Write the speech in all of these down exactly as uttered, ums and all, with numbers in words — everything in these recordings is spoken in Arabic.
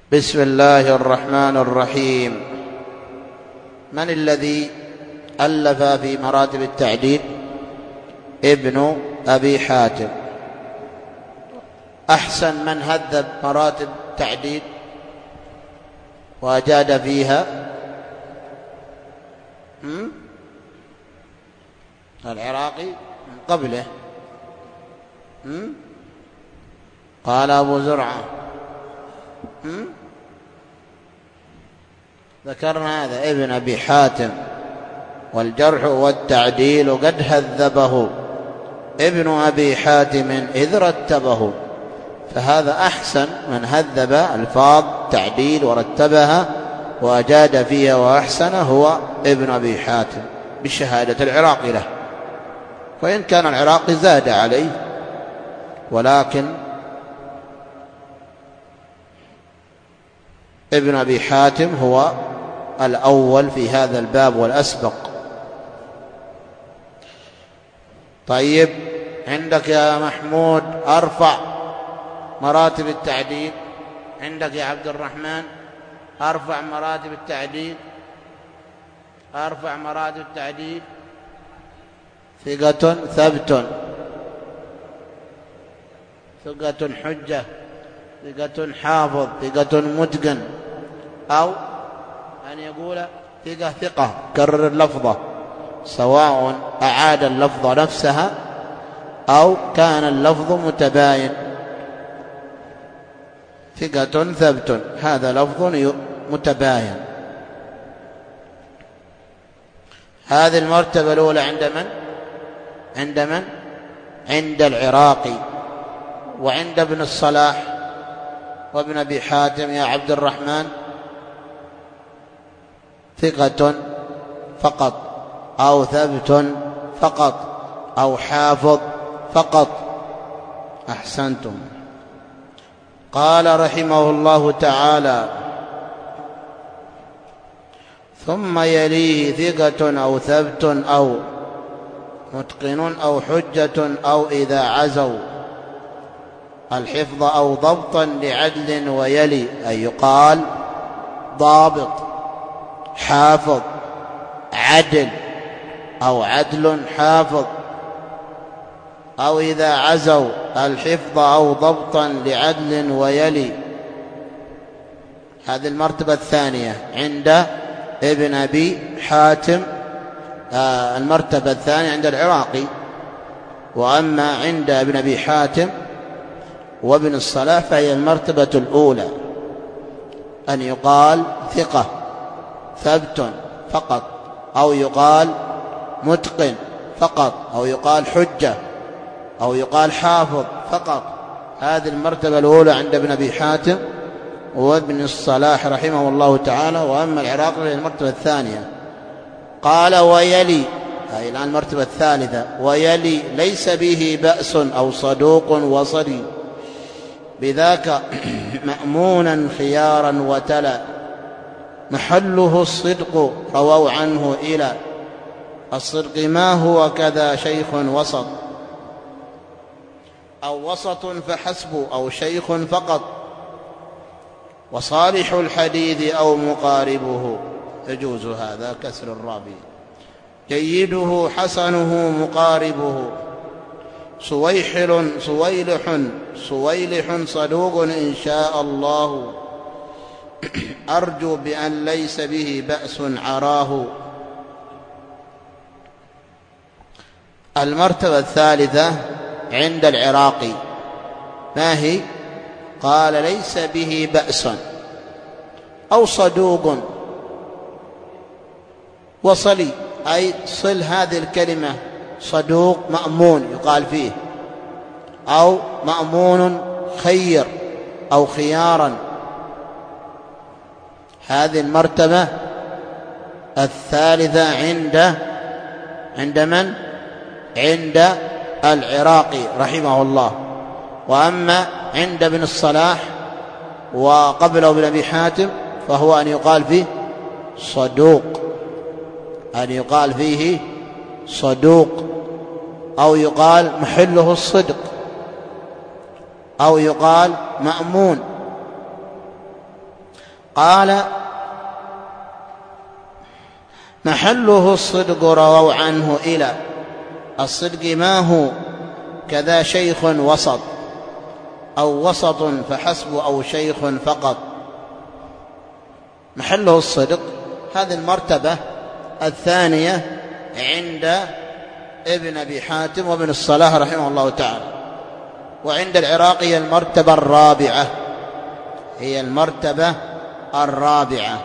بسم الله الرحمن الرحيم. من الذي ألف في مراتب التعديل؟ ابن أبي حاتم. أحسن من هذب مراتب التعديل وأجاد فيها العراقي من قبله. قال أبو زرعة ذكرنا هذا ابن أبي حاتم، والجرح والتعديل قد هذبه ابن أبي حاتم إذ رتبه، فهذا أحسن من هذب ألفاظ تعديل ورتبها وأجاد فيها وأحسن هو ابن أبي حاتم بشهادة العراقي له، وإن كان العراقي زاد عليه، ولكن ابن أبي حاتم هو الأول في هذا الباب والأسبق. طيب، عندك يا محمود أرفع مراتب التعديل، عندك يا عبد الرحمن أرفع مراتب التعديل، أرفع مراتب التعديل. ثقة ثبت، ثقة حجة، ثقة حافظ، ثقة متقن، أو أن يقول ثقة ثقة، كرر اللفظة سواء أعاد اللفظة نفسها أو كان اللفظ متباين. ثقة ثبت هذا لفظ متباين. هذه المرتبة الأولى عند من؟ عند من؟ عند العراقي. وعند ابن الصلاح وابن أبي حاتم يا عبد الرحمن ثقة فقط، أو ثبت فقط، أو حافظ فقط. أحسنتم. قال رحمه الله تعالى: ثم يليه ثقة أو ثبت أو متقن أو حجة، أو إذا عزوا الحفظ أو ضبطا لعدل، ويلي أن يقال ضابط، حافظ، عدل، أو عدل حافظ. أو إذا عزوا الحفظ أو ضبطا لعدل ويلي. هذه المرتبة الثانية عند ابن أبي حاتم. آه المرتبة الثانية عند العراقي. وأما عند ابن أبي حاتم وابن الصلاح فهي المرتبة الأولى، أن يقال ثقة ثبت فقط، أو يقال متقن فقط، أو يقال حجة، أو يقال حافظ فقط. هذه المرتبة الأولى عند ابن أبي حاتم وابن الصلاح رحمه الله تعالى. وأما العراقي هي المرتبة الثانية. قال: ويلي، هذه الآن المرتبة الثالثة. ويلي ليس به بأس أو صدوق وصلي، بذاك مأمونا خيارا وتلا، محله الصدق رووا عنه إلى الصدق ما هو كذا شيخ وسط، أو وسط فحسب، أو شيخ فقط، وصالح الحديث أو مقاربه. يجوز هذا كسر الرابي. جيده حسنه مقاربه، سويحل سويلح سويلح صدوق إن شاء الله، أرجو بأن ليس به بأس عراه. المرتبة الثالثة عند العراقي ما هي؟ قال: ليس به بأس أو صدوق وصلي، أي صل هذه الكلمة. صدوق مأمون يقال فيه، أو مأمون خير أو خيارا. هذه المرتبة الثالثة عند عند من؟ عند العراقي رحمه الله. وأما عند ابن الصلاح وقبله ابن أبي حاتم فهو أن يقال فيه صدوق، أن يقال فيه صدوق، أو يقال محله الصدق، أو يقال مأمون. قال محله الصدق رووا عنه إلى الصدق ما هو كذا شيخ وسط أو وسط فحسب أو شيخ فقط. محله الصدق هذه المرتبة الثانية عند ابن أبي حاتم وابن الصلاح رحمه الله تعالى. وعند العراقي المرتبة الرابعة، هي المرتبة الرابعة.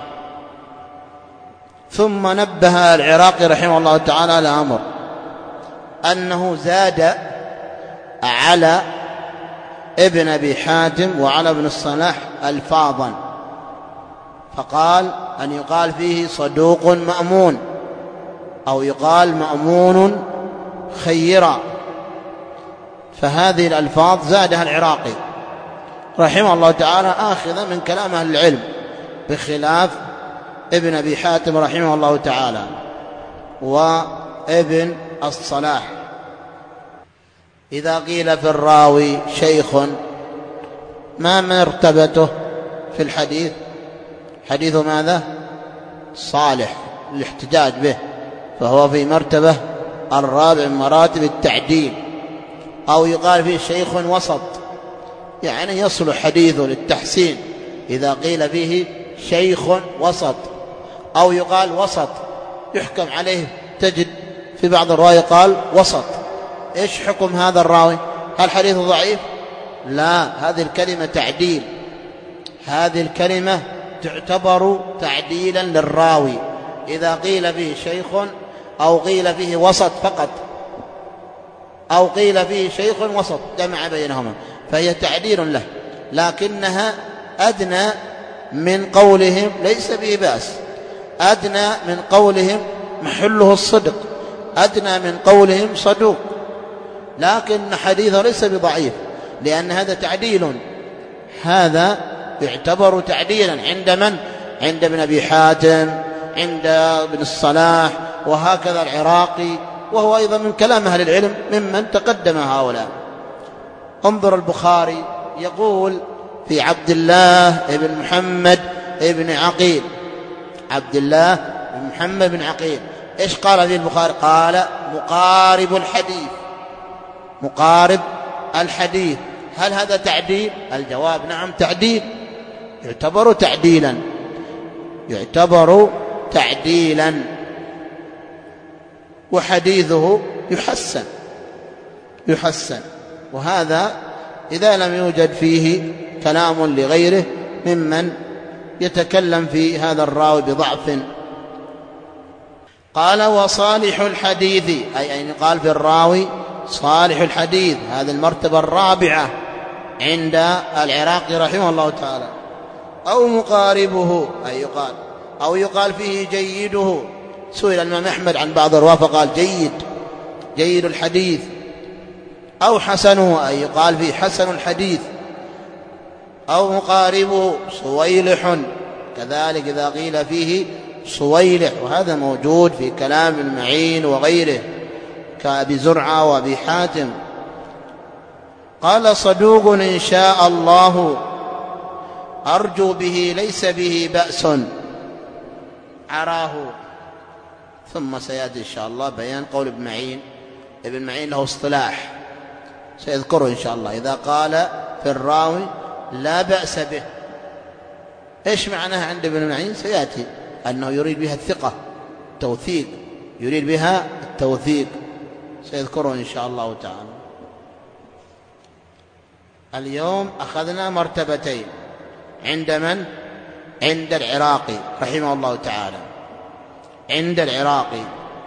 ثم نبه العراقي رحمه الله تعالى على أمر أنه زاد على ابن أبي حاتم وعلى ابن الصلاح ألفاظا، فقال أن يقال فيه صدوق مأمون، أو يقال مأمون خيرا، فهذه الألفاظ زادها العراقي رحمه الله تعالى آخذا من كلام أهل العلم، بخلاف ابن أبي حاتم رحمه الله تعالى وابن الصلاح. إذا قيل في الراوي شيخ ما مرتبته في الحديث؟ حديث ماذا؟ صالح الاحتجاج به، فهو في مرتبة الرابع من مراتب التعديل. أو يقال فيه شيخ وسط، يعني يصلح حديثه للتحسين إذا قيل فيه شيخ وسط. أو يقال وسط يحكم عليه، تجد في بعض الرواية قال وسط. إيش حكم هذا الراوي؟ هل حديث ضعيف؟ لا، هذه الكلمة تعديل، هذه الكلمة تعتبر تعديلا للراوي إذا قيل فيه شيخ أو قيل فيه وسط فقط، أو قيل فيه شيخ وسط جمع بينهما، فهي تعديل له، لكنها أدنى من قولهم ليس به بأس، أدنى من قولهم محله الصدق، أدنى من قولهم صدوق، لكن حديثه ليس بضعيف، لأن هذا تعديل، هذا يعتبر تعديلا عند من؟ عند ابن أبي حاتم، عند ابن الصلاح، وهكذا العراقي، وهو أيضا من كلام أهل العلم ممن تقدم هؤلاء. انظر البخاري يقول في عبد الله بن محمد بن عقيل، عبد الله بن محمد بن عقيل، إيش قال في البخاري؟ قال مقارب الحديث، مقارب الحديث. هل هذا تعديل؟ الجواب نعم تعديل، يعتبر تعديلا، يعتبر تعديلا، وحديثه يحسن يحسن وهذا إذا لم يوجد فيه كلام لغيره ممن يتكلم في هذا الراوي بضعف. قال وصالح الحديث، أي أن قال في الراوي صالح الحديث، هذه المرتبة الرابعة عند العراقي رحمه الله تعالى. أو مقاربه، أي يقال أو يقال فيه جيده. سئل الإمام أحمد عن بعض الرواة فقال جيد، جيد الحديث. أو حسنه، أي يقال فيه حسن الحديث. أو مقاربه صويلح، كذلك إذا قيل فيه صويلح، وهذا موجود في كلام المعين وغيره كأبي زرعة وأبي حاتم. قال صدوق إن شاء الله أرجو به ليس به بأس عراه. ثم سيأتي إن شاء الله بيان قول ابن معين. ابن معين له اصطلاح سيذكره إن شاء الله. إذا قال في الراوي لا بأس به، إيش معناها عند ابن معين؟ سيأتي أنه يريد بها الثقة، التوثيق، يريد بها التوثيق، سيذكره إن شاء الله تعالى. اليوم أخذنا مرتبتين عند من؟ عند العراقي رحمه الله تعالى. عند العراقي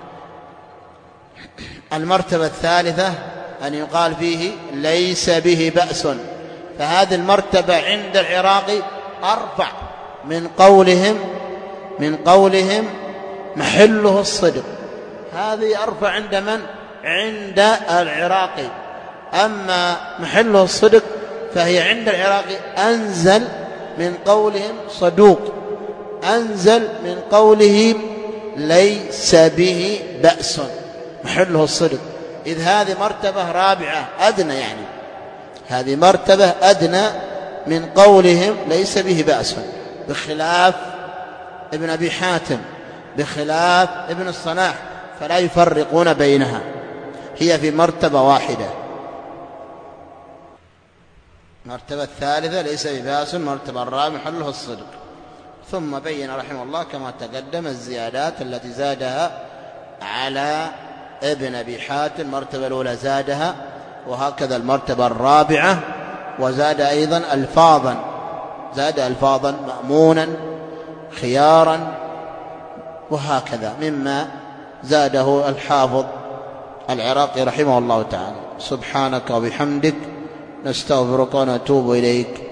المرتبة الثالثة أن يقال فيه ليس به بأس، فهذه المرتبة عند العراقي أرفع من قولهم من قولهم محله الصدق. هذه أرفع عند من؟ عند العراقي. أما محله الصدق فهي عند العراقي أنزل من قولهم صدوق، أنزل من قولهم ليس به بأس، محله الصدق. إذ هذه مرتبة رابعة أدنى، يعني هذه مرتبة أدنى من قولهم ليس به بأس. بخلاف ابن أبي حاتم، بخلاف ابن الصلاح، فلا يفرقون بينها، هي في مرتبة واحدة. المرتبة الثالثة ليس بباس، المرتبة الرابعة محله الصدق. ثم بين رحمه الله كما تقدم الزيادات التي زادها على ابن أبي حاتم. المرتبة الأولى زادها، وهكذا المرتبة الرابعة، وزاد أيضا ألفاظا، زاد ألفاظا مأمونا خيارا، وهكذا مما زاده الحافظ العراقي رحمه الله تعالى. سبحانك وبحمدك، نستغفرك ونتوب إليك.